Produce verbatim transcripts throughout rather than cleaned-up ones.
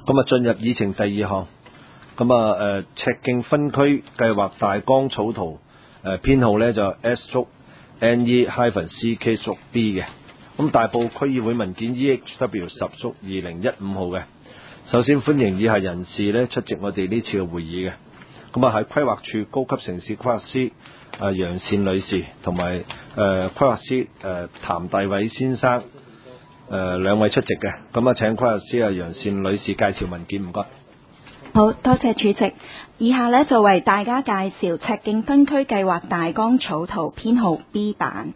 咁啊，進入議程第二項，咁啊誒赤徑分區計劃大綱草圖誒編號咧就 S 足 N E C K 足 B 嘅，咁大埔區議會文件 E H W 十足二零一五號嘅。首先歡迎以下人士咧出席我哋呢次嘅會議嘅，咁啊喺規劃處高級城市規劃師啊楊善女士同埋誒規劃師誒譚大偉先生誒兩位出席嘅，咁啊請規劃師啊楊善女士介紹文件，唔該。 好多謝主席，以下呢就為大家介紹赤徑分區計劃大綱草圖編號 B 版。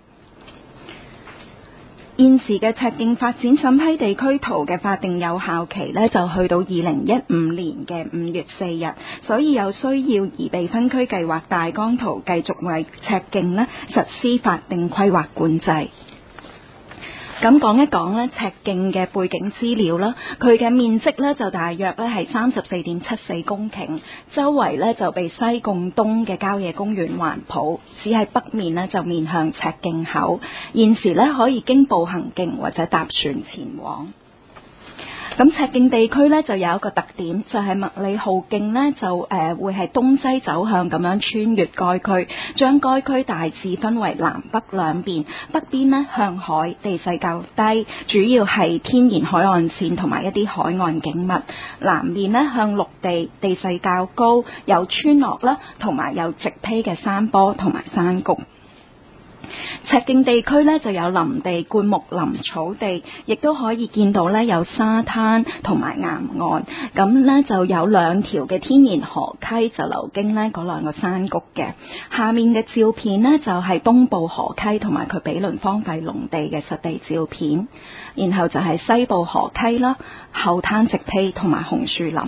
現時嘅赤徑發展審批地區圖嘅法定有效期呢，就去到二零一五年嘅五月四日，所以有需要擬備分區計劃大綱圖，繼續為赤徑呢實施法定規劃管制。咁講一講呢赤徑嘅背景資料啦，佢嘅面積呢就大約呢係三十四點七四公頃，周圍呢就被西貢東嘅郊野公園環抱，只係北面呢就面向赤徑口，現時呢可以經步行徑或者搭船前往。咁赤徑地區呢就有一個特點，就係麥理浩徑呢就誒、呃、會係東西走向咁樣穿越該區，將該區大致分為南北兩邊。北邊呢向海，地勢較低，主要係天然海岸線同埋一啲海岸景物。南面呢向陸地，地勢較高，有村落啦，同埋有直披嘅山坡同埋山谷。赤徑地區呢就有林地、灌木林、草地，亦都可以見到呢有沙灘同埋岩岸，咁呢就有兩條嘅天然河溪就流經呢嗰兩個山谷嘅。下面嘅照片呢就係東部河溪同埋佢毗鄰荒廢農地嘅實地照片，然後就係西部河溪啦、後灘直披同埋紅樹林。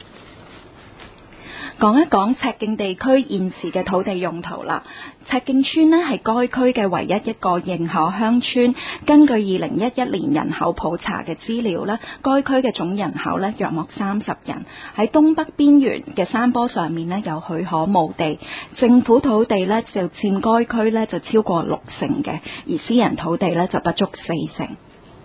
講一講赤徑地區現時嘅土地用途啦。赤徑村呢係該區嘅唯一一個認可鄉村。根據二零一一年人口普查嘅資料呢，該區嘅總人口呢約莫三十人。喺東北邊緣嘅山坡上面呢有許可墓地，政府土地呢就佔該區呢就超過六成嘅，而私人土地呢就不足四成。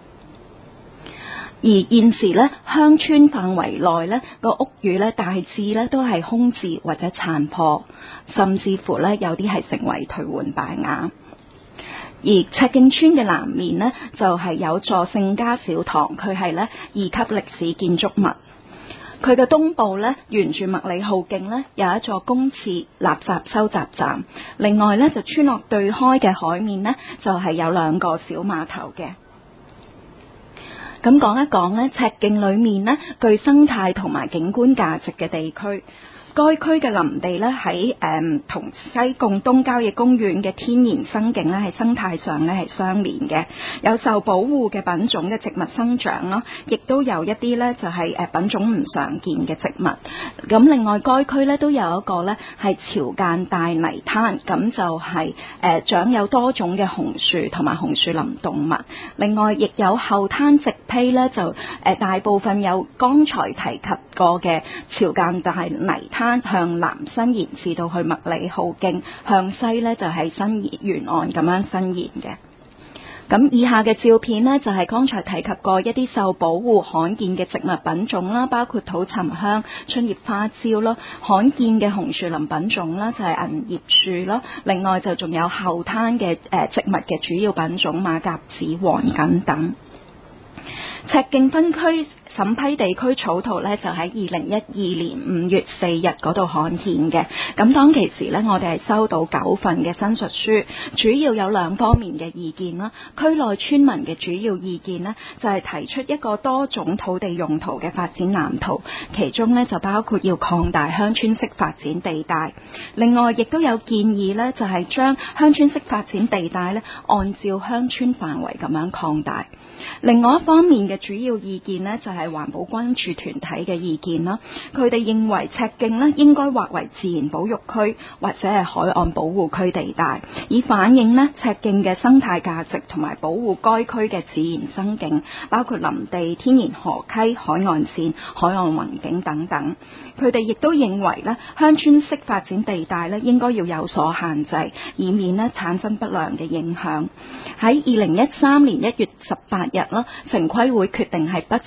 而現時咧，鄉村範圍內咧個屋宇咧大致咧都係空置或者殘破，甚至乎咧有啲係成為頹垣敗瓦。而赤徑村嘅南面呢，就係、是、有座聖家小堂，佢係咧二級歷史建築物。佢嘅東部咧，沿住麥理浩徑咧有一座公廁垃圾收集站。另外咧就村落對開嘅海面呢，就係、是、有兩個小碼頭嘅。咁講一講呢赤徑裏面呢具生態同埋景觀價值嘅地區。該區嘅林地呢喺誒同西貢東郊野公園嘅天然生境呢喺生態上呢係相連嘅，有受保護嘅品種嘅植物生長咯，亦都有一啲呢就係誒品種唔常見嘅植物。咁另外該區呢都有一個呢係潮間帶泥灘，咁就係誒長有多種嘅紅樹同埋紅樹林動物。另外亦有後灘直披呢就誒大部分有剛才提及過嘅潮間帶泥灘向南伸延至到去麥理浩徑，向西呢就係伸延沿岸咁樣伸延嘅。咁以下嘅照片呢，就係剛才提及過一啲受保護罕見嘅植物品種啦，包括土沉香、春葉花椒啦，罕見嘅紅樹林品種啦，就係銀葉樹啦。另外就仲有後灘嘅誒植物嘅主要品種馬甲子、黃槿等。赤徑分區審批地區草圖呢，就喺二零一二年五月四日嗰度刊憲嘅。咁當其時呢，我哋係收到九份嘅申述書，主要有兩方面嘅意見啦。區內村民嘅主要意見呢，就係提出一個多種土地用途嘅發展藍圖，其中呢，就包括要擴大鄉村式發展地帶。另外亦都有建議呢，就係將鄉村式發展地帶呢，按照鄉村範圍咁樣擴大。另外一方面嘅主要意見呢，就係環保關注團體嘅意見啦。佢哋認為赤徑呢應該劃為自然保育區或者係海岸保護區地帶，以反映呢赤徑嘅生態價值同埋保護該區嘅自然生境，包括林地、天然河溪、海岸線、海岸環境等等。佢哋亦都認為呢鄉村式發展地帶呢應該要有所限制，以免呢產生不良嘅影響。喺二零一三年一月十八日啦，城規會決定係不順應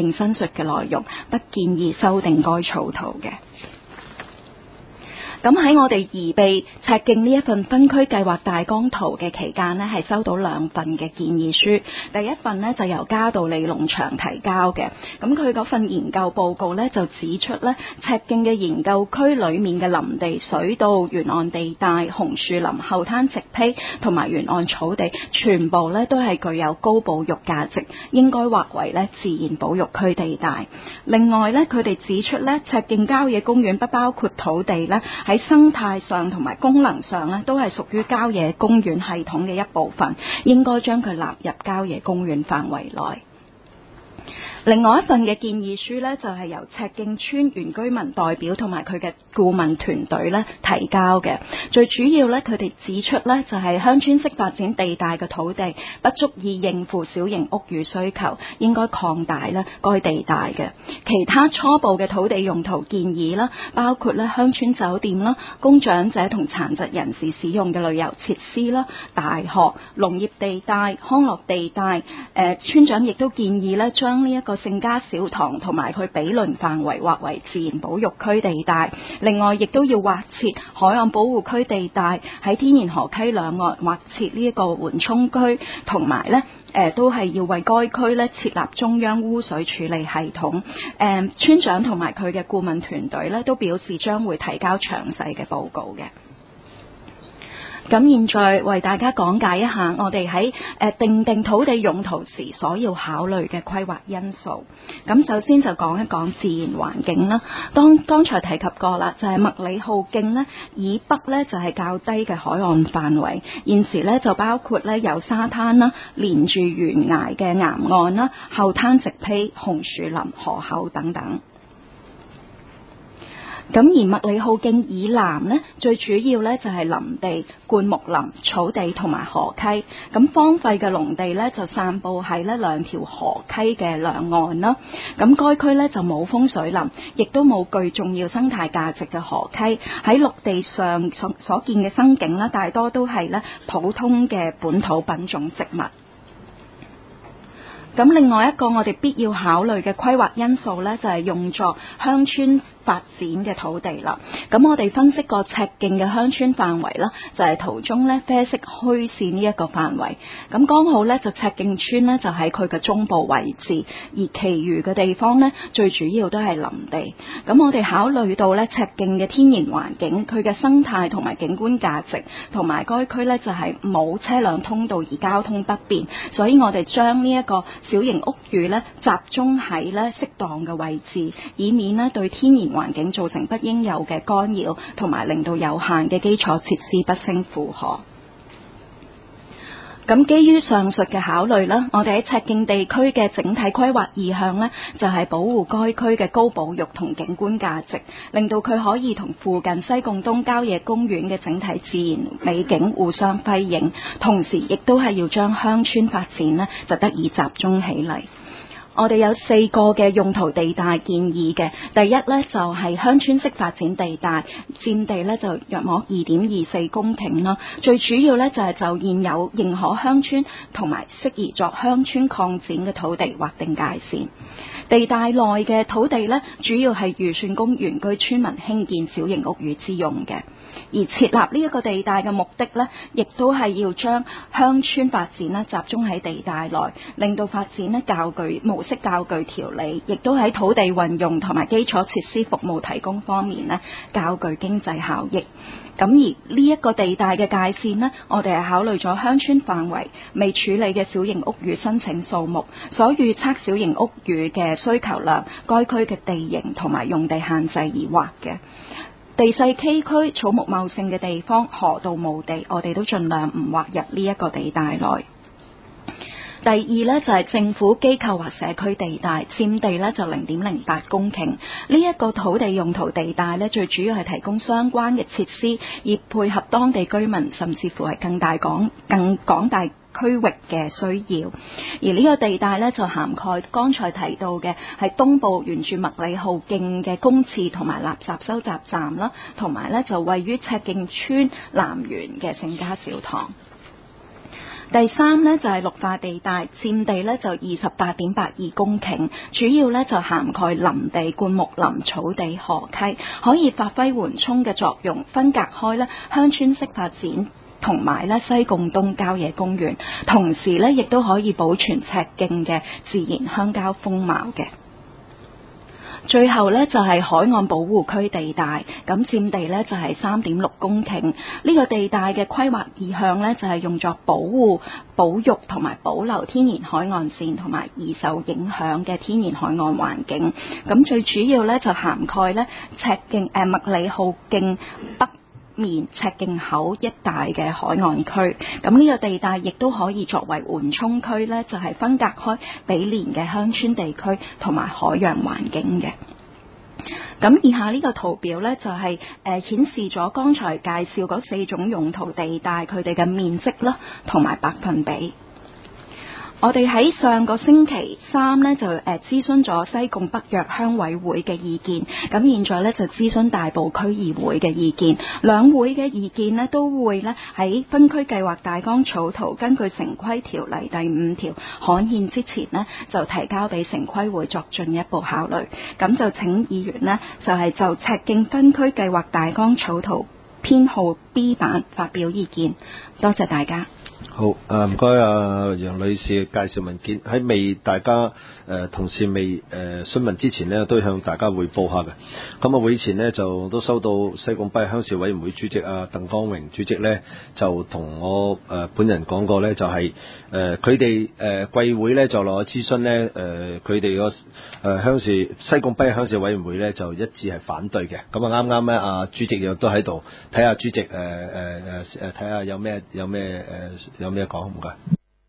應申述嘅內容，不建議修訂該草圖嘅。咁喺我哋擬備赤徑呢一份分區計劃大綱圖嘅期間呢，係收到兩份嘅建議書。第一份呢，就由嘉道理農場提交嘅，咁佢嗰份研究報告呢，就指出呢，赤徑嘅研究區裏面嘅林地、水道、沿岸地帶、紅樹林、後灘植被同埋沿岸草地，全部呢都係具有高保育價值，應該劃為呢自然保育區地帶。另外呢，佢哋指出呢，赤徑郊野公園不包括土地呢，喺生態上同埋功能上咧，都係屬於郊野公園系統嘅一部分，應該將佢納入郊野公園範圍內。另外一份嘅建議書呢，就係由赤徑村原居民代表同埋佢嘅顧問團隊呢提交嘅。最主要呢，佢哋指出呢，就係鄉村式發展地帶嘅土地不足以應付小型屋宇需求，應該擴大呢該地帶嘅。其他初步嘅土地用途建議啦，包括呢鄉村酒店啦、供長者同殘疾人士使用嘅旅遊設施啦、大學、農業地帶、康樂地帶。誒，村長亦都建議呢，將呢一個聖家小堂同埋佢毗鄰範圍劃為自然保育區地帶，另外亦都要劃設海岸保護區地帶，喺天然河溪兩岸劃設呢一個緩衝區，同埋呢誒都係要為該區呢設立中央污水處理系統。誒，村長同埋佢嘅顧問團隊呢都表示將會提交詳細嘅報告嘅。咁現在為大家講解一下我哋喺誒定定土地用途時所要考慮嘅規劃因素。咁首先就講一講自然環境啦。當剛才提及過啦，就係麥理浩徑呢以北呢就係較低嘅海岸範圍，現時呢就包括呢有沙灘啦、連住懸崖嘅岩岸啦、後灘植被、紅樹林、河口等等。咁而麥理浩徑以南呢，最主要呢就係林地、灌木林、草地同埋河溪。咁荒廢嘅農地呢，就散佈喺呢兩條河溪嘅兩岸啦。咁該區呢，就冇風水林，亦都冇具重要生態價值嘅河溪。喺陸地上所所見嘅生境呢，大多都係呢普通嘅本土品種植物。咁另外一個我哋必要考慮嘅規劃因素呢，就係用作鄉村發展嘅土地啦。咁我哋分析過赤徑嘅鄉村範圍啦，就係圖中呢啡色虛線呢一個範圍。咁剛好呢，就赤徑村呢，就喺佢嘅中部位置，而其餘嘅地方呢，最主要都係林地。咁我哋考慮到呢赤徑嘅天然環境、佢嘅生態同埋景觀價值，同埋該區呢，就係冇車輛通道而交通不便，所以我哋將呢一個小型屋宇呢集中喺呢適當嘅位置，以免呢對天然環境造成不應有嘅干擾，同埋令到有限嘅基礎設施不勝負荷。咁基於上述嘅考慮啦，我哋喺赤徑地區嘅整體規劃意向呢，就係保護該區嘅高保育同景觀價值，令到佢可以同附近西貢東郊野公園嘅整體自然美景互相輝映，同時亦都係要將鄉村發展呢就得以集中起嚟。我哋有四個嘅用途地帶建議嘅，第一呢，就係鄉村式發展地帶，佔地呢就約莫二點二四公頃啦。最主要呢，就係就現有認可鄉村同埋適宜作鄉村擴展嘅土地劃定界線。地帶內嘅土地呢，主要係預算供原居村民興建小型屋宇之用嘅。而設立呢一個地帶嘅目的呢，亦都係要將鄉村發展呢集中喺地帶內，令到發展呢較具模式較具條理，亦都喺土地運用同埋基礎設施服務提供方面呢較具經濟效益。咁而呢一個地帶嘅界線呢，我哋係考慮咗鄉村範圍、未處理嘅小型屋宇申請數目、所預測小型屋宇嘅需求量、該區嘅地形同埋用地限制而劃嘅。地勢崎嶇、草木茂盛嘅地方，河道墓地，我哋都盡量唔劃入呢一個地帶內。第二呢，就係政府機構或社區地帶，佔地呢就零點零八公頃。呢一個土地用途地帶呢，最主要係提供相關嘅設施，以配合當地居民，甚至乎係更大廣更廣大區域嘅需要。而呢個地帶呢，就涵蓋剛才提到嘅係東部沿住麥理浩徑嘅公廁同埋垃圾收集站啦，同埋呢就位於赤徑村南園嘅聖家小堂。 第三呢，就係綠化地帶，佔地呢就二十八點八二公頃，主要呢就涵蓋林地、灌木林、草地、河溪，可以發揮緩衝嘅作用，分隔開呢鄉村式發展同埋呢西貢東郊野公園，同時呢亦都可以保存赤徑嘅自然鄉郊風貌嘅。最後呢，就係海岸保護區地帶，咁佔地呢就係三點六公頃。呢個地帶嘅規劃意向呢，就係用作保護、保育同埋保留天然海岸線同埋易受影響嘅天然海岸環境。咁最主要呢，就涵蓋呢赤徑誒麥理浩徑北面赤徑口一帶嘅海岸區，咁呢個地帶亦都可以作為緩衝區呢，就係分隔開毗連嘅鄉村地區同埋海洋環境嘅。咁以下呢個圖表呢，就係誒顯示咗剛才介紹嗰四種用途地帶佢哋嘅面積啦，同埋百分比。我哋喺上個星期三呢，就誒諮詢咗西貢北約鄉委會嘅意見，咁現在呢，就諮詢大埔區議會嘅意見，兩會嘅意見呢，都會呢喺分區計劃大綱草圖根據城規條例第五條刊憲之前呢，就提交俾城規會作進一步考慮。咁就請議員呢，就係就赤徑分區計劃大綱草圖編號 B 版發表意見。多謝大家。 好，誒唔該啊楊女士介紹文件，喺未大家誒、呃、同事未誒、呃、詢問之前呢，都向大家匯報下嘅。咁啊會前呢，就都收到西貢北鄉事委員會主席啊鄧光榮主席呢，就同我誒、呃、本人講過呢，就係誒佢哋誒貴會呢，就落去諮詢呢，誒佢哋個誒鄉事西貢北鄉事委員會呢，就一致係反對嘅。咁啊啱啱呢，阿主席又都喺度睇下主席誒誒誒誒睇下有咩有咩誒。呃有咩講唔該？誒、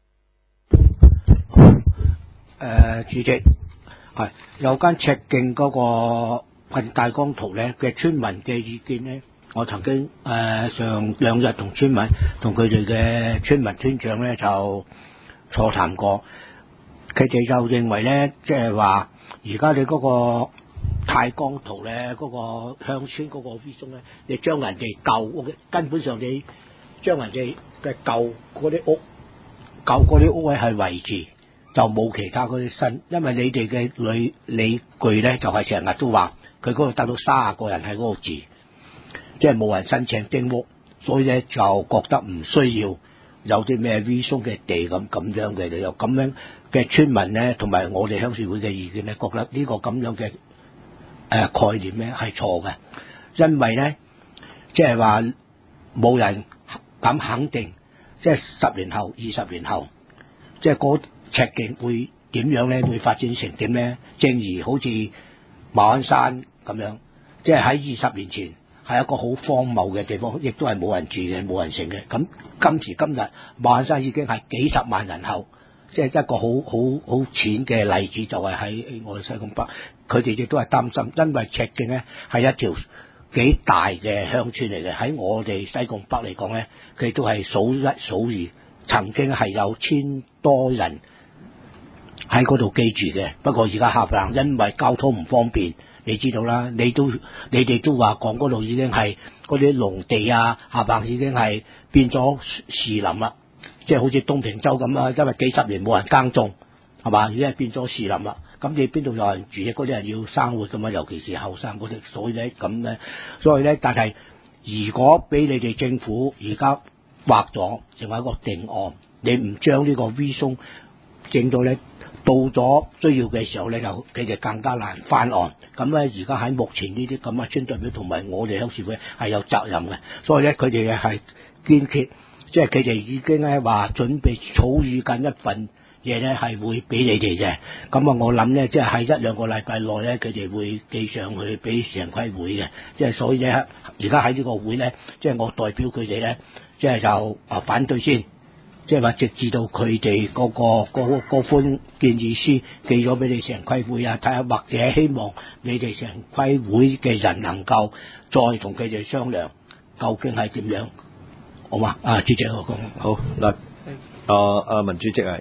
呃，主席係有間赤徑嗰個份大綱圖咧嘅村民嘅意見咧，我曾經誒、呃、上兩日同村民同佢哋嘅村民村長咧就座談過，佢哋就認為咧，即係話而家你嗰個大綱圖咧，嗰、那個鄉村嗰個 vision 咧，你將人哋舊屋嘅根本上你將人哋嘅舊嗰啲屋，舊嗰啲屋位係維持，就冇其他嗰啲新，因為你哋嘅理理據咧就係成日都話佢嗰度得到卅個人喺嗰度住，即係冇人申請丁屋，所以咧就覺得唔需要有啲咩 V 松嘅地咁咁樣嘅，有咁樣嘅村民咧，同埋我哋鄉事會嘅意見咧，覺得呢個咁樣嘅誒、呃、概念咧係錯嘅，因為咧即係話冇人咁肯定，即係十年後、二十年後，即係嗰赤徑會點樣咧？會發展成點咧？正如好似馬鞍山咁樣，即係喺二十年前係一個好荒謬嘅地方，亦都係冇人住嘅、冇人成嘅。咁今時今日，馬鞍山已經係幾十萬人口，即係一個好好好淺嘅例子，就係喺我哋西貢北，佢哋亦都係擔心，因為赤徑咧係一條幾大嘅鄉村嚟嘅，喺我哋西貢北嚟講咧，佢都係數一數二，曾經係有千多人喺嗰度居住嘅。不過而家下唪唥因為交通唔方便，你知道啦，你都你哋都話講嗰度已經係嗰啲農地啊，下唪唥已經係變咗樹林啦，即係好似東平洲咁啦，因為幾十年冇人耕種，係嘛，已經係變咗樹林啦。咁你邊度有人住嘅？嗰啲人要生活噶嘛，尤其是後生嗰啲，所以咧咁咧，所以咧，但係如果俾你哋政府而家畫咗成為一個定案，你唔將呢個 V 松整到咧，到咗需要嘅時候咧，就佢哋更加難翻案。咁咧，而家喺目前呢啲咁嘅村代表同埋我哋鄉事會係有責任嘅，所以咧佢哋係堅決，即係佢哋已經咧話準備草擬緊一份嘢咧係會俾你哋嘅，咁啊我諗咧，即係喺一兩個禮拜內咧，佢哋會寄上去俾城規會嘅，即係所以咧，而家喺呢個會咧，即係我代表佢哋咧，即係就啊反對先，即係話直至到佢哋嗰個嗰嗰款建議書寄咗俾你城規會啊，睇下或者希望你哋城規會嘅人能夠再同佢哋商量，究竟係點樣，好嘛？啊，主席我講好嗱。啊啊，文主席係，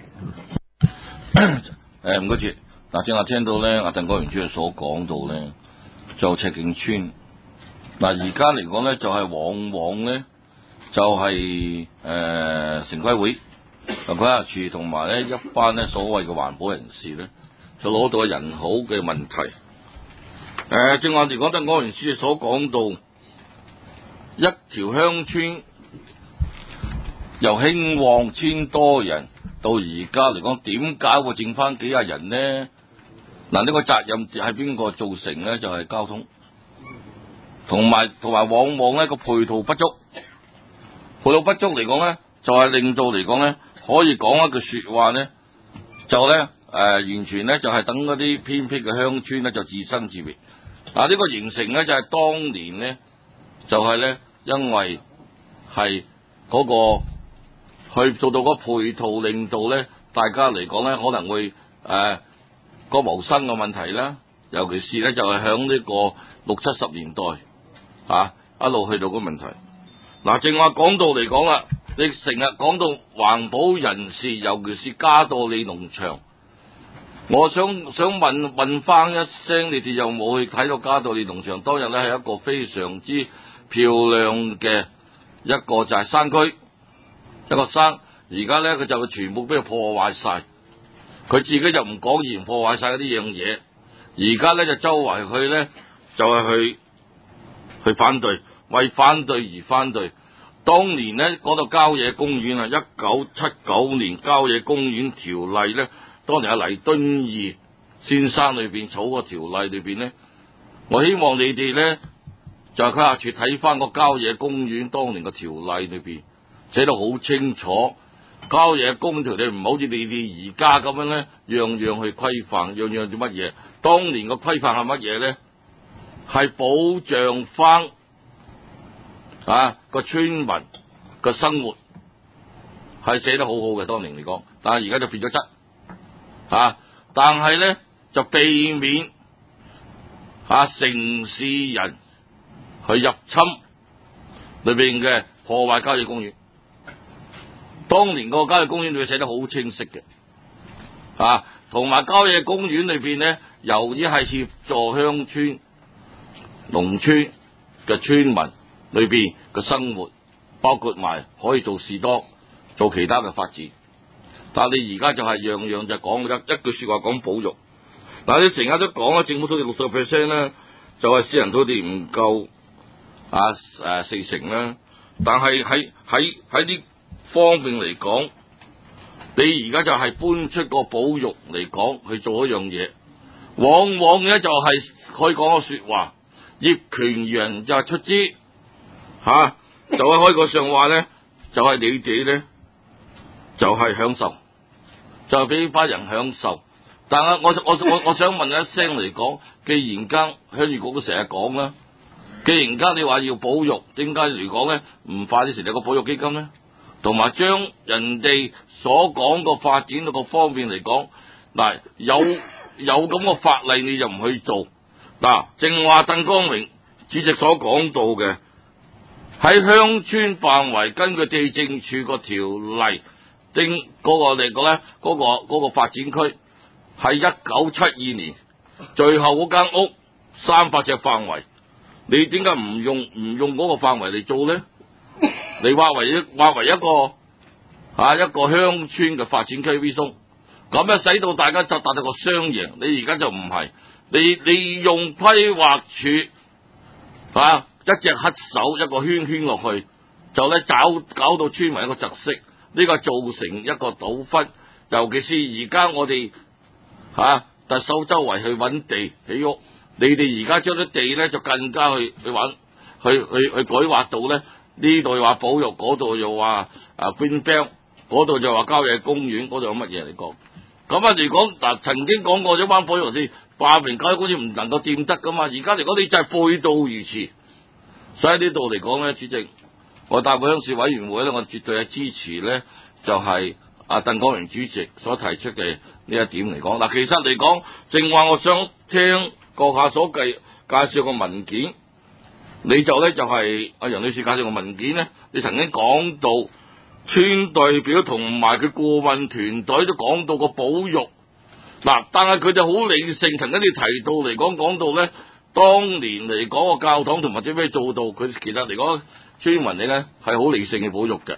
誒唔該住，嗱正話聽到咧，阿鄧國榮主席所講到咧，就赤徑村，嗱而家嚟講咧，就係、是、往往咧，就係、是、誒、呃、城規會規劃署同埋咧一班咧所謂嘅環保人士咧，就攞到人口嘅問題。誒、呃，正話嚟講，鄧光榮主席所講到，一條鄉村由興旺千多人到而家嚟講，點解會剩翻幾廿人呢？嗱，呢個責任係邊個造成咧？就係、是、交通，同埋同埋往往咧個配套不足，配套不足嚟講咧，就係、是、令到嚟講咧，可以講一句說話咧，就咧誒、呃，完全咧就係、是、等嗰啲偏僻嘅鄉村咧就自生自滅。嗱，呢個形成咧就係、是、當年咧，就係、是、咧因為係嗰、那個去做到嗰配套，令到咧大家嚟講咧可能會誒。呃個謀生嘅問題啦，尤其是咧就係響呢個六七十年代啊，一路去到個問題。嗱，正話講到嚟講啦，你成日講到環保人士，尤其是加多利農場，我想想問問翻一聲，你哋有冇去睇到加多利農場？當日咧係一個非常之漂亮嘅一個就係山區，一個山，而家咧佢就全部俾佢破壞晒。佢自己就唔講完破壞晒嗰啲樣嘢，而家咧就周圍去咧就係、是、去去反對，為反對而反對。當年咧講到郊野公園啊，一九七九年郊野公園條例咧，當年阿黎敦義先生裏邊草個條例裏邊咧，我希望你哋咧就係佢下處睇翻個郊野公園當年個條例裏邊寫得好清楚。郊野公園條例唔好似你哋而家咁樣咧，樣樣去規範，樣樣做乜嘢？當年個規範係乜嘢咧？係保障翻啊個村民個生活，係寫得好好嘅。當年嚟講，但係而家就變咗質啊！但係咧就避免啊城市人去入侵裏邊嘅破壞郊野公園。當年個郊野公園裏寫得好清晰嘅，啊，同埋郊野公園裏邊咧，由於係協助鄉村、農村嘅村民裏邊嘅生活，包括埋可以做士多、做其他嘅發展。但係你而家就係樣樣就講一一句說話講保育。嗱，你成日都講啦，政府土地六十 percent 咧，就係、是、私人土地唔夠啊誒、啊、四成啦。但係喺喺喺啲方面嚟講，你而家就係搬出個保育嚟講去做一樣嘢，往往咧就係、是、可以講個說話，業權人就係出資吓、啊，就係開個上話咧，就係、是、你哋咧就係、是、享受，就係俾班人享受。但係我我我我想問一聲嚟講，既然間鄉議局都成日講啦，既然間你話要保育，點解嚟講咧唔快啲成立個保育基金咧？同埋將人哋所講個發展到個方面嚟講，嗱有有咁個法例你就唔去做，嗱正話鄧光榮主席所講到嘅，喺鄉村範圍根據地政處個條例定嗰個嚟講咧，嗰、嗰個、嗰個發展區係一九七二年最後嗰間屋三百尺範圍，你點解唔用唔用嗰個範圍嚟做咧？你劃為一劃為一個啊一個鄉村嘅發展區 V 松，咁樣使到大家就達到個雙贏。你而家就唔係，你你用規劃處啊一隻黑手一個圈圈落去，就咧搞搞到村民一個窒息，呢個造成一個糾紛。尤其是而家我哋吓特首周圍去揾地起屋，你哋而家將啲地咧就更加去去揾去去去改劃到咧。呢度又話保育，嗰度又話啊 green belt， 嗰度就話郊野公園，嗰度有乜嘢嚟講？咁啊嚟講嗱，曾經講過咗班保育先，話明郊野公園唔能夠掂得噶嘛。而家嚟講，你就係背道而馳。所以呢度嚟講咧，主席，我大埔鄉事委員會咧，我絕對係支持咧，就係阿鄧光榮主席所提出嘅呢一點嚟講。嗱，其實嚟講，正話我想聽閣下所計介紹個文件。你就咧就係、是、阿楊女士介紹個文件咧，你曾經講到村代表同埋佢顧問團隊都講到個保育，嗱，但係佢哋好理性，曾經你提到嚟講講到咧，當年嚟講個教堂同埋啲咩做到，佢其實嚟講村民你咧係好理性嘅保育嘅。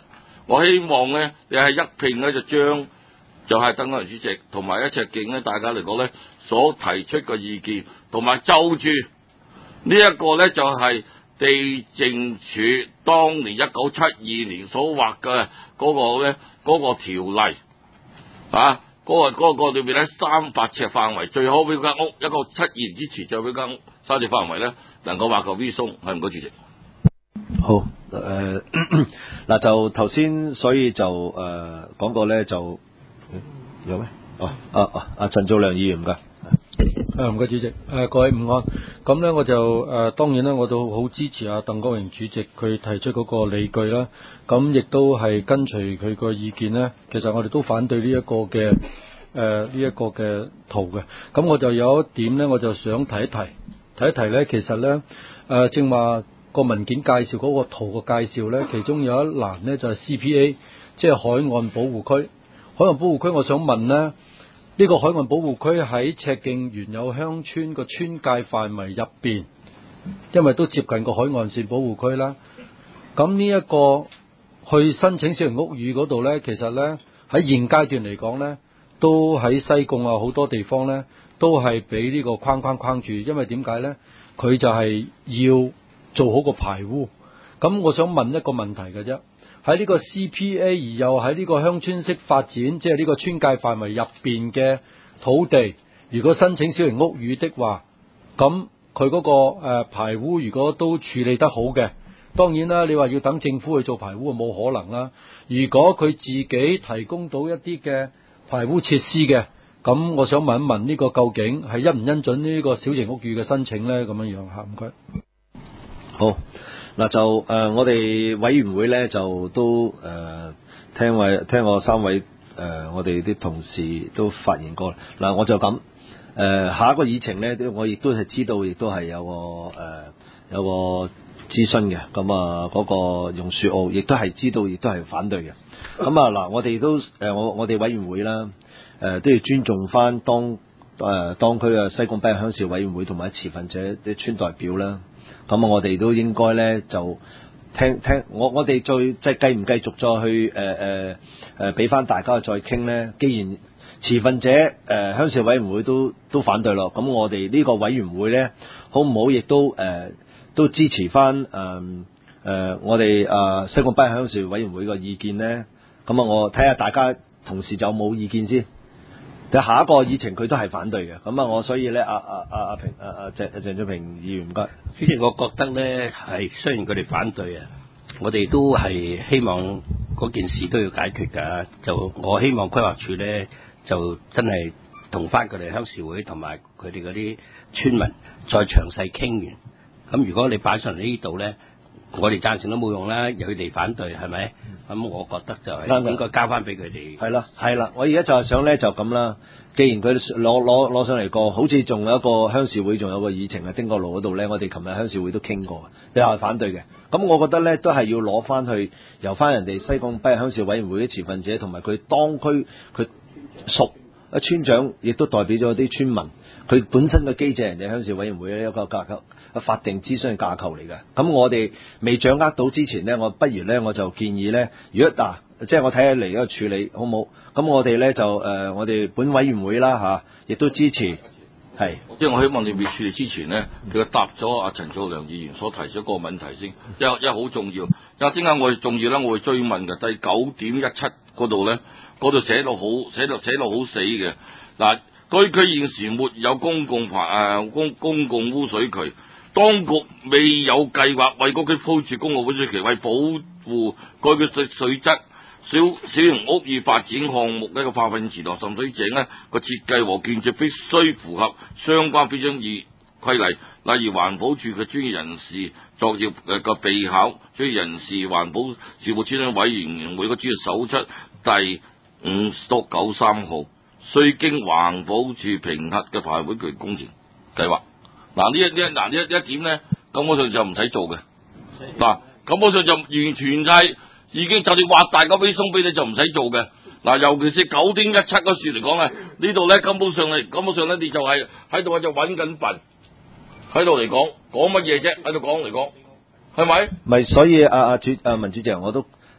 我希望咧，你係一併咧就將就係鄧國榮主席同埋一赤徑咧，大家嚟講咧所提出嘅意見，同埋就住呢一個咧就係、是、地政署當年一九七二年所畫嘅嗰個咧嗰、那個條例啊，嗰、那個嗰、那個裏邊咧三百尺範圍，最好俾間屋一個七二年之前就俾間屋三尺範圍咧能夠劃個 V 鬆，係唔該主席。 好，誒、呃、嗱就頭先，所以就誒、呃、講過咧就、嗯、有咩？哦，啊啊啊陳祖良議員唔該。 誒唔該主席，誒、呃、各位午安。咁咧我就誒、呃、當然啦，我都好支持阿鄧國榮主席佢提出嗰個理據啦。咁亦都係跟隨佢個意見咧。其實我哋都反對呢一個嘅誒呢一個嘅圖嘅。咁我就有一點咧，我就想提一提，提一提咧，其實咧誒、呃、正話個文件介紹嗰個圖嘅介紹咧，其中有一欄咧就係、是、C P A， 即係海岸保護區。海岸保護區，我想問咧。呢個海岸保護區喺赤徑原有鄉村個村界範圍入邊，因為都接近個海岸線保護區啦。咁呢一個去申請小型屋宇嗰度呢，其實呢喺現階段嚟講呢，都喺西貢啊好多地方呢，都係俾呢個框框框住。因為點解呢？佢就係要做好個排污。咁我想問一個問題嘅啫。喺呢個 C P A 而又喺呢個鄉村式發展，即係呢個村界範圍入邊嘅土地，如果申請小型屋宇的話，咁佢嗰個誒、呃、排污如果都處理得好嘅，當然啦，你話要等政府去做排污冇可能啦。如果佢自己提供到一啲嘅排污設施嘅，咁我想問一問呢個究竟係因唔因准呢個小型屋宇嘅申請呢？咁樣樣吓，唔該。 好。嗱就誒、呃，我哋委員會咧就都誒、呃、聽位聽我三位誒、呃，我哋啲同事都發言過。嗱、呃，我就咁誒、呃，下一個議程咧，我亦都係知道，亦都係有個誒、呃、有個諮詢嘅。咁啊，嗰、那個榕樹澳亦都係知道，亦都係反對嘅。咁啊嗱，我哋都誒、呃，我我哋委員會啦，誒、呃、都要尊重翻當誒、呃、當區嘅西貢北鄉事委員會同埋持份者啲村代表啦。咁啊，我哋都應該咧就聽聽我我哋再即係繼唔繼續再去誒誒誒俾翻大家再傾咧？既然持份者誒、呃、鄉事委員會都都反對咯，咁我哋呢個委員會咧，好唔好亦都誒、呃、都支持翻誒誒我哋啊、呃、西貢北鄉事委員會個意見咧？咁啊，我睇下大家同事就有冇意見先。下一個議程佢都係反對嘅，咁啊，我所以咧，阿阿阿阿平，阿阿鄭鄭俊平議員唔該。 主席，我覺得咧係雖然佢哋反對啊，我哋都係希望嗰件事都要解決㗎。就我希望規劃署咧就真係同翻佢哋鄉事會同埋佢哋嗰啲村民再詳細傾完。咁如果你擺上嚟呢度咧，我哋贊成都冇用啦，由佢哋反對係咪？咁我覺得就係應該交翻俾佢哋。 係啦，係啦，我而家就係想咧就咁啦。既然佢攞攞攞上嚟個，好似仲有一個鄉事會，仲有個議程喺汀角路嗰度咧，我哋琴日鄉事會都傾過，你係反對嘅。咁我覺得咧都係要攞翻去由翻人哋西貢北鄉事委員會啲持份者同埋佢當區佢屬啊村長，亦都代表咗啲村民。佢本身嘅機制，人哋鄉事委員會咧一個架構，法定諮詢嘅架構嚟嘅。咁我哋未掌握到之前咧，我不如咧我就建議咧，如果嗱、啊，即係我睇下嚟嗰個處理好唔好？咁我哋咧就誒、呃，我哋本委員會啦嚇，亦、啊、都支持。係， 即係我希望你未處理之前咧，佢答咗阿陳祖良議員所提出個問題先，因為因為好重要。因為點解我哋重要咧？我會追問嘅。第九點一七嗰度咧，嗰度寫到好，寫到寫到好死嘅嗱。區區現時沒有公共排誒公公共污水渠，當局未有計劃為嗰區鋪設公共污水渠，為保護該區水水質。小小型屋宇發展項目呢個化糞池同滲水井呢個設計和建設必須符合相關非章議規例，例如環保署嘅專業人士作業誒個備考專業人士環保事務諮詢委員會個專業手冊第五九三號，須經環保署評核嘅排污渠工程計劃。嗱呢一呢嗱呢一一點咧，根本上就唔使做嘅。嗱根本上就完全係。已經就算挖大個俾鬆俾你就唔使做嘅。嗱，尤其是九點一七嗰樹嚟講啊，呢度咧根本上嚟根本上咧你就係喺度就揾緊笨，喺度嚟講講乜嘢啫？喺度講嚟講係咪？ 咪所以阿阿主阿文主席我都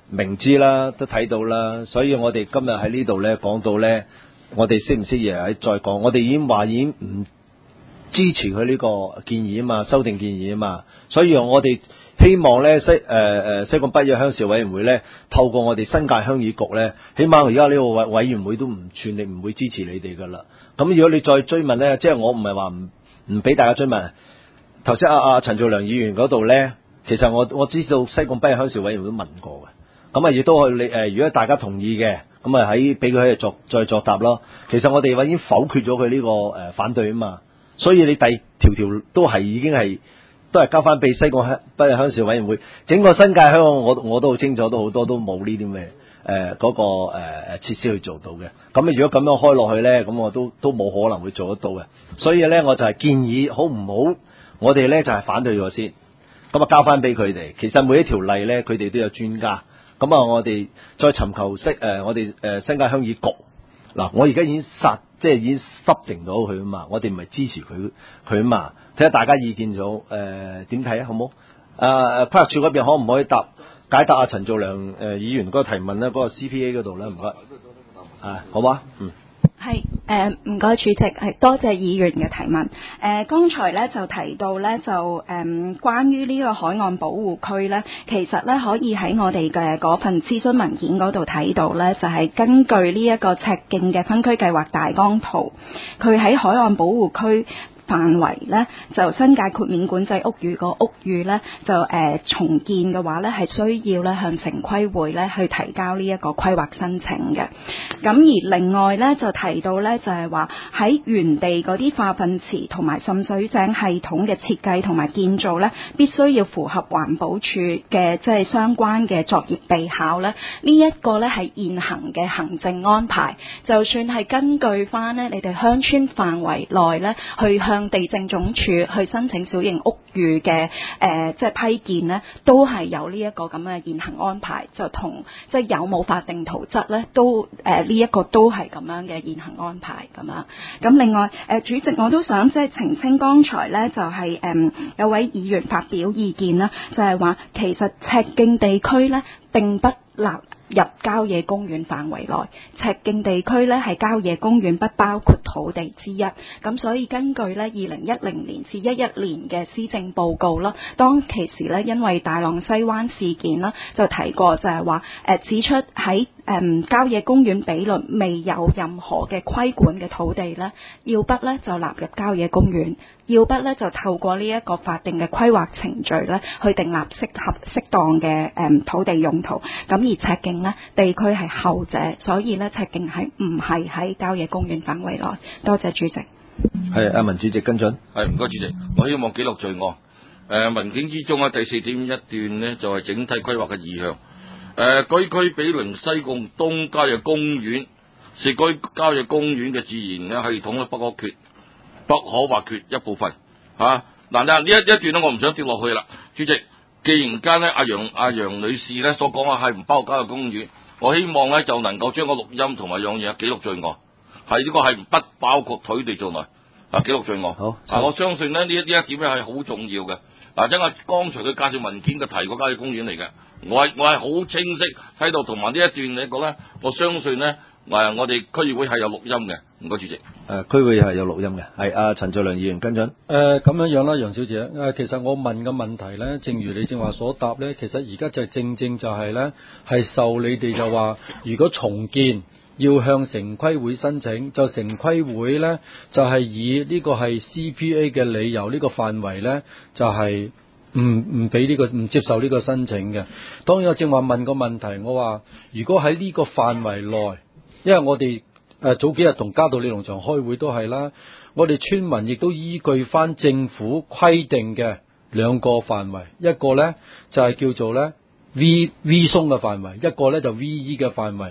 明知啦，都睇到啦，所以我哋今日喺呢度咧講到咧，我哋適唔適宜喺再講？我哋已經話已經唔支持佢呢個建議啊嘛，修訂建議啊嘛，所以我哋希望咧西誒誒、呃、西貢北約鄉事委員會咧，透過我哋新界鄉議局咧，起碼而家呢個委委員會都唔全力唔會支持你哋噶啦。咁如果你再追問咧，即係我唔係話唔唔俾大家追問。頭先阿阿陳兆良議員嗰度咧，其實我我知道西貢北約鄉事委員會都問過嘅，咁啊亦都可以你誒，如果大家同意嘅，咁啊喺俾佢喺度作再作答咯。其實我哋已經否決咗佢呢個誒反對啊嘛，所以你第條條都係已經係都係交翻俾西貢鄉北約鄉事委員會。整個新界鄉我我都好清楚，都好多都冇呢啲咩誒嗰個誒誒設施去做到嘅。咁你如果咁樣開落去咧，咁我都都冇可能會做得到嘅。所以咧，我就係建議好唔好？我哋咧就係反對咗先，咁啊交翻俾佢哋。其實每一條例咧，佢哋都有專家。咁啊，我哋再尋求識誒，我哋誒新界鄉議局嗱，我而家已經殺，即係已經濕定到佢啊嘛。我哋唔係支持佢佢啊嘛。睇下大家意見咗誒點睇啊，好冇？誒誒，規劃署嗰邊可唔可以答解答阿陳兆良誒議員嗰個提問咧？嗰、嗰個 C P A 嗰度咧，唔該。啊，好嘛，嗯。 係誒唔該主席，係多謝議員嘅提問。誒、呃、剛才咧就提到咧就誒、呃、關於呢個海岸保護區咧，其實咧可以喺我哋嘅嗰份諮詢文件嗰度睇到咧，就係、是、根據呢一個赤徑嘅分區計劃大綱圖，佢喺海岸保護區範圍咧，就新界豁免管制屋宇個屋宇咧，就誒、呃、重建嘅話咧，係需要咧向城規會咧去提交呢一個規劃申請嘅。咁而另外咧就提到咧，就係話喺原地嗰啲化糞池同埋滲水井系統嘅設計同埋建造咧，必須要符合環保署嘅即係相關嘅作業備考咧。呢、這、一個咧係現行嘅行政安排，就算係根據翻咧你哋鄉村範圍內咧去向向地政總署去申請小型屋宇嘅誒，即係批建呢，都係有呢一個咁嘅現行安排，就同即係有冇法定圖則咧，都誒呢一個都係咁樣嘅現行安排咁樣。咁另外誒、呃，主席我都想即係澄清，剛才咧就係、是、誒、呃、有位議員發表意見啦，就係、是、話其實赤徑地區咧並不納入郊野公園範圍內，赤徑地區呢係郊野公園不包括土地之一，咁所以根據呢二零一零年至一一年嘅施政報告啦，當其時呢因為大浪西灣事件啦，就提過就係話誒指出喺誒郊野公園比率未有任何嘅規管嘅土地呢，要不呢就納入郊野公園，要不呢就透過呢一個法定嘅規劃程序呢去訂立適合適當嘅誒土地用途，咁而赤徑呢地區係後者，所以呢赤徑係唔係喺郊野公園範圍內。多謝主席。 係阿文主席跟進。 係唔該主席，我希望記錄在案。誒、呃、文件之中啊，第四點一段呢，就係、是、整體規劃嘅意向。誒、呃、該區比鄰西貢東郊野公園，是該郊野公園嘅自然嘅系統咧不可缺、不可或缺一部分。嚇、啊、嗱，呢一一段咧，我唔想跌落去啦，主席。既然間咧，阿楊阿楊女士咧所講嘅係唔包括郊野公園，我希望咧就能夠將個錄音同埋樣嘢記錄在案，係呢個係不包括土地在內，啊記錄在案。 好， 啊我相信咧呢一呢一點咧係好重要嘅。嗱，即係剛才佢介紹文件嘅提過郊野公園嚟嘅，我係我係好清晰睇到，同埋呢一段嚟講咧，我相信咧誒我哋區議會係有錄音嘅。唔該主席。誒、 呃、區會係有錄音嘅，係阿陳兆良議員跟進。 誒咁樣樣啦，楊小姐。誒、呃、其實我問嘅問題咧，正如你正話所答咧，其實而家就正正就係咧，係受你哋就話，如果重建要向城規會申請，就城規會咧就係、是、以呢個係 C P A 嘅理由，呢個範圍咧就係唔唔俾呢個唔接受呢個申請嘅。當然我正話問個問題，我話如果喺呢個範圍內，因為我哋誒、呃、早幾日同嘉道理農場開會都係啦，我哋村民亦都依據翻政府規定嘅兩個範圍，一個呢就係、是、叫做呢 V V 鬆嘅範圍，一個呢就 V E 嘅範圍。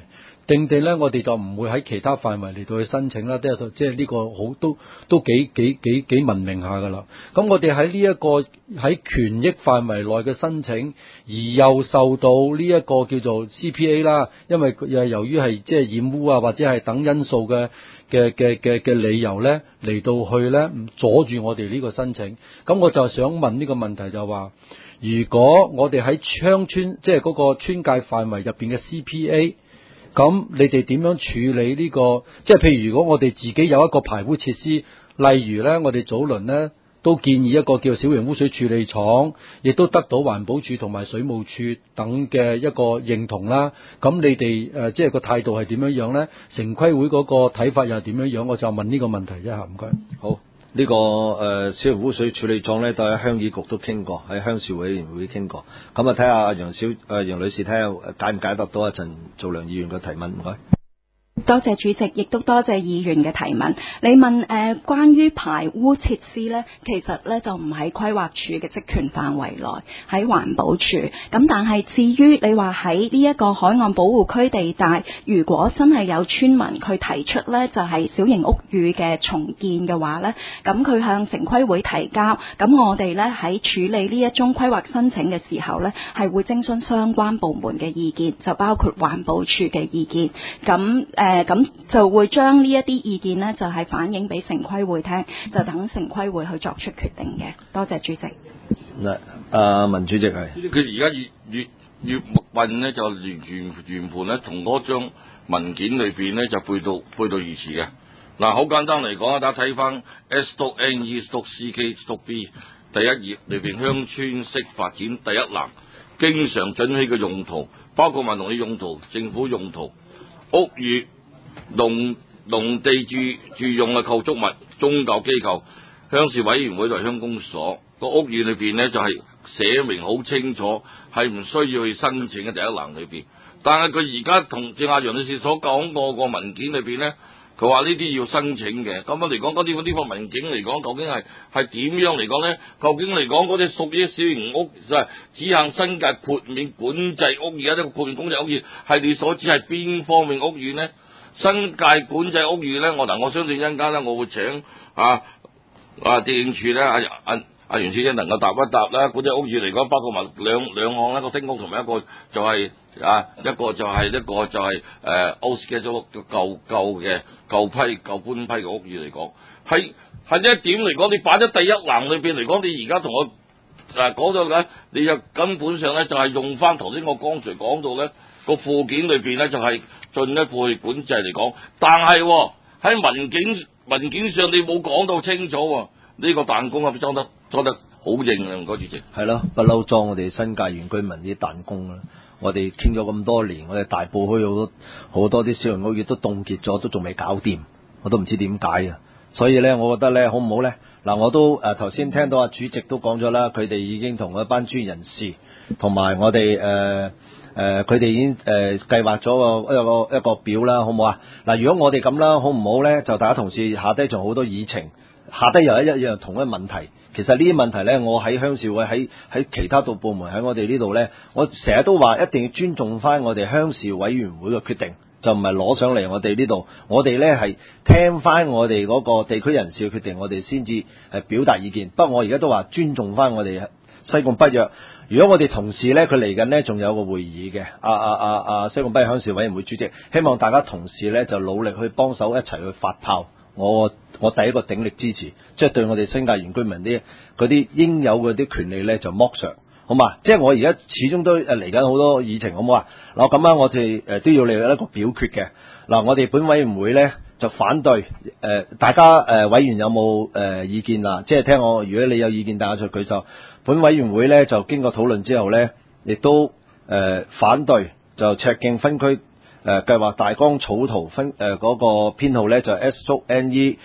定地咧，我哋就唔會喺其他範圍嚟到去申請啦，即係即係呢個好都都幾幾幾幾文明下噶啦。咁我哋喺呢一個喺權益範圍內嘅申請，而又受到呢一個叫做 C P A 啦，因為又由於係即係染污啊或者係等因素嘅嘅嘅嘅嘅理由咧，嚟到去咧阻住我哋呢個申請。咁我就想問呢個問題就話，如果我哋喺鄉村即係嗰個村界範圍入邊嘅 C P A，咁你哋點樣處理呢個？即係譬如如果我哋自己有一個排污設施，例如咧，我哋早輪咧都建議一個叫小型污水處理廠，亦都得到環保署同埋水務署等嘅一個認同啦。咁你哋誒即係個態度係點樣樣咧？城規會嗰個睇法又係點樣樣？我就問呢個問題啫嚇，唔該。 好。呢、這個誒、呃、小型污水處理廠咧，都喺鄉議局都傾過，喺鄉事委員會傾過。咁啊，睇下楊小誒、呃、楊女士睇下解唔解答到阿陳造良議員嘅提問，唔該。 多謝主席，亦都多謝議員嘅提問。你問誒、呃、關於排污設施呢，其實呢就唔喺規劃署嘅職權範圍內，喺環保署。咁但係至於你話喺呢一個海岸保護區地帶，如果真係有村民佢提出呢就係、是、小型屋宇嘅重建嘅話呢，咁佢向城規會提交，咁我哋呢喺處理呢一宗規劃申請嘅時候呢，係會徵詢相關部門嘅意見，就包括環保署嘅意見。咁誒咁就會將呢一啲意見呢，就係、是、反映俾城規會聽，就等城規會去作出決定嘅。多謝主席。 嗱，阿文主席係。 佢而家越越越運咧，就完全原盤咧，同嗰張文件裏邊咧就背道背道而馳嘅。嗱，好簡單嚟講啊，大家睇翻 S N E C K B 第一頁裏邊鄉村式發展第一欄，經常准許嘅用途，包括民農嘅用途、政府用途、屋宇、農農地住住用嘅構築物、宗教機構、鄉事委員會同鄉公所。個屋宇裏邊咧就係、是、寫明好清楚，係唔需要去申請嘅第一欄裏邊。但係佢而家同正阿楊女士所講過個文件裏邊咧，佢話呢啲要申請嘅。咁樣嚟講，嗰啲嗰啲個文件嚟講，究竟係係點樣嚟講咧？究竟嚟講嗰啲屬於小型屋就係只限新界豁免管制屋宇，而家呢個豁免管制屋宇係你所指係邊方面屋宇呢？新界管制屋宇咧，我嗱我相信一陣間咧，我會請啊啊地政處咧阿阿阿袁小姐能夠答一答啦。管制屋宇嚟講，包括埋兩兩項，一個丁屋同埋一個就係、是、啊一個就係、是、一個就係誒 old schedule 舊舊嘅舊批舊搬批嘅屋宇嚟講，係係呢一點嚟講，你擺喺第一欄裏邊嚟講，你而家同我誒講到嘅，你就根本上咧就係用翻頭先我剛才講到咧個附件裏邊咧就係、是。進一步去管制嚟講，但係喺、哦、文件文件上你冇講到清楚，呢、這個彈弓啊裝得裝得好硬啊！唔該主席。 係咯，不嬲裝我哋新界原居民啲彈弓啦。我哋傾咗咁多年，我哋大埔區好多好多啲小型屋宇都凍結咗，都仲未搞掂，我都唔知點解啊！所以咧，我覺得咧，好唔好咧？嗱，我都誒頭先聽到阿主席都講咗啦，佢哋已經同一班專業人士同埋我哋誒。呃誒佢哋已經誒、呃、計劃咗個一個一個表啦，好唔好啊？嗱，如果我哋咁啦，好唔好咧？就大家同事下低仲好多議程，下低又一一樣同一問題。其實呢啲問題咧，我喺鄉事會喺喺其他度部門喺我哋呢度咧，我成日都話一定要尊重翻我哋鄉事委員會嘅決定，就唔係攞上嚟我哋呢度。我哋咧係聽翻我哋嗰個地區人士嘅決定，我哋先至係表達意見。不過我而家都話尊重翻我哋西貢北約。如果我哋同事咧，佢嚟緊呢仲有個會議嘅，啊啊啊啊西貢北約鄉事委員會主席，希望大家同事咧就努力去幫手一齊去發炮。我我第一個鼎力支持，即係對我哋新界原居民啲嗰啲應有嗰啲權利咧就剝削，好嘛？即係我而家始終都誒嚟緊好多議程，好唔好啊？嗱咁啊，我哋誒都要嚟一個表決嘅。嗱，我哋本委員會咧就反對誒、呃，大家誒、呃、委員有冇誒、呃、意見啊？即係聽我，如果你有意見，大家就舉手。本委員會咧就經過討論之後咧，亦都誒、呃、反對就赤徑分區誒計劃大綱草圖分誒嗰、呃那個編號咧就 S N E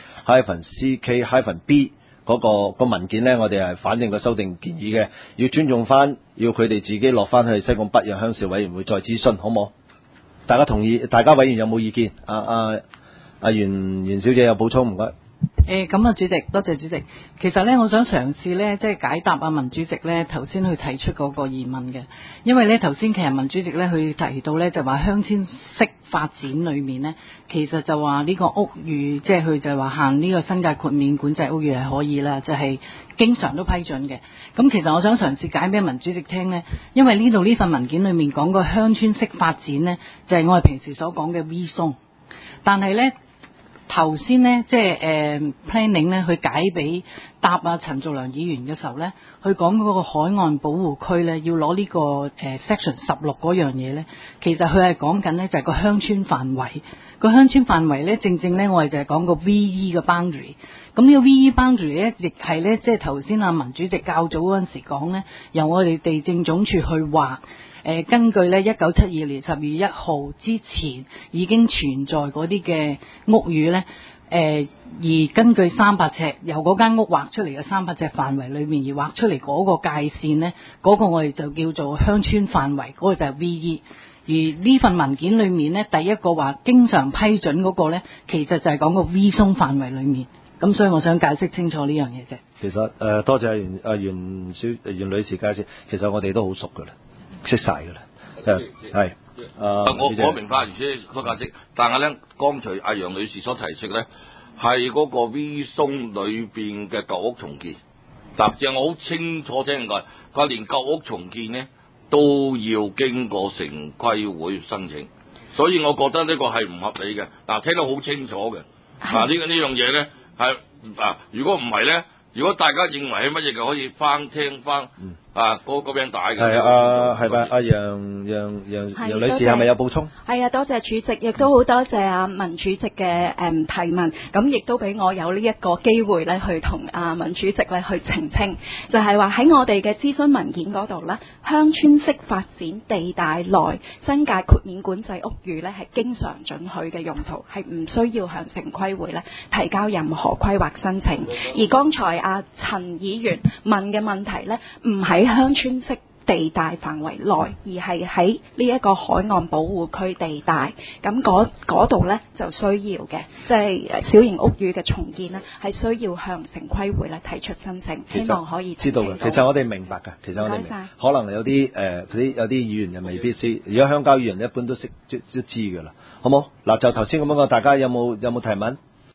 C K B 嗰、那個、那個文件咧，我哋係反映個修訂建議嘅，要尊重翻，要佢哋自己落翻去西貢北約鄉事委員會再諮詢，好冇？大家同意？大家委員有冇意見？阿阿阿袁袁小姐有補充唔該？ 誒咁啊，主席，多謝主席。其實咧，我想嘗試咧，即係解答阿文主席咧頭先去提出嗰個疑問嘅。因為咧頭先其實文主席咧佢提到咧就話鄉村式發展裏面咧，其實就話呢個屋宇，即係佢就話行呢個新界豁免管制屋宇係可以啦，就係、是、經常都批准嘅。咁其實我想嘗試解俾文主席聽咧，因為呢度呢份文件裏面講個鄉村式發展咧，就係、是、我哋平時所講嘅 V 松，但係咧。頭先呢，即係誒、呃、planning 咧，去解俾答啊陳族良議員嘅時候咧，佢講嗰個海岸保護區咧，要攞呢、這個誒、呃、section 十六嗰樣嘢咧，其實佢係講緊咧就係、是、個鄉村範圍，個鄉村範圍咧，正正咧我哋就係講個 V E 嘅 boundary。咁呢個 V E boundary 咧，亦係咧即係頭先阿文主席較早嗰陣時講咧，由我哋地政總署去劃。誒、呃、根據咧一九七二年十二月一號之前已經存在嗰啲嘅屋宇咧，誒、呃、而根據三百尺由嗰間屋劃出嚟嘅三百尺範圍裏面而劃出嚟嗰個界線咧，嗰、那個我哋就叫做鄉村範圍，嗰、那個就係 V E。而呢份文件裏面咧，第一個話經常批准嗰個咧，其實就係講個 V 松範圍裏面。咁所以我想解釋清楚呢樣嘢啫。 其實誒、呃、多謝阿袁阿袁小袁女士解釋，其實我哋都好熟噶啦。識晒噶啦，係， 我我明白而且都解釋，但係咧，剛才阿楊女士所提出咧，係嗰個 V 松裏邊嘅舊屋重建，甚至我好清楚聽過，佢連舊屋重建咧都要經過城規會申請，所以我覺得呢個係唔合理嘅。嗱，聽得好清楚嘅，嗱呢個呢樣嘢咧係啊，如果唔係咧。如果大家認為係乜嘢嘅，可以翻聽翻、嗯、啊嗰嗰邊大嘅。係啊，係咪阿楊楊楊楊女士係咪有補充？ 係啊，多謝主席，亦都好多謝阿文主席嘅誒提問，咁亦都俾我有呢一個機會咧，去同阿文主席咧去澄清，就係話喺我哋嘅諮詢文件嗰度咧，鄉村式發展地帶內新界豁免管制屋宇咧係經常准許嘅用途，係唔需要向城規會咧提交任何規劃申請。而剛才阿陳議員問嘅問題呢，唔喺鄉村式地帶範圍內，而係喺呢一個海岸保護區地帶。咁嗰度呢，就需要嘅，即係小型屋宇嘅重建呢，係需要向城規會咧提出申請，希望可以知道嘅。其實我哋明白㗎，其實我哋明白。可能有啲誒啲有啲議員又未必知，如果鄉郊議員一般都識都知㗎啦，好冇？嗱，就頭先咁樣講，大家有冇有冇提問？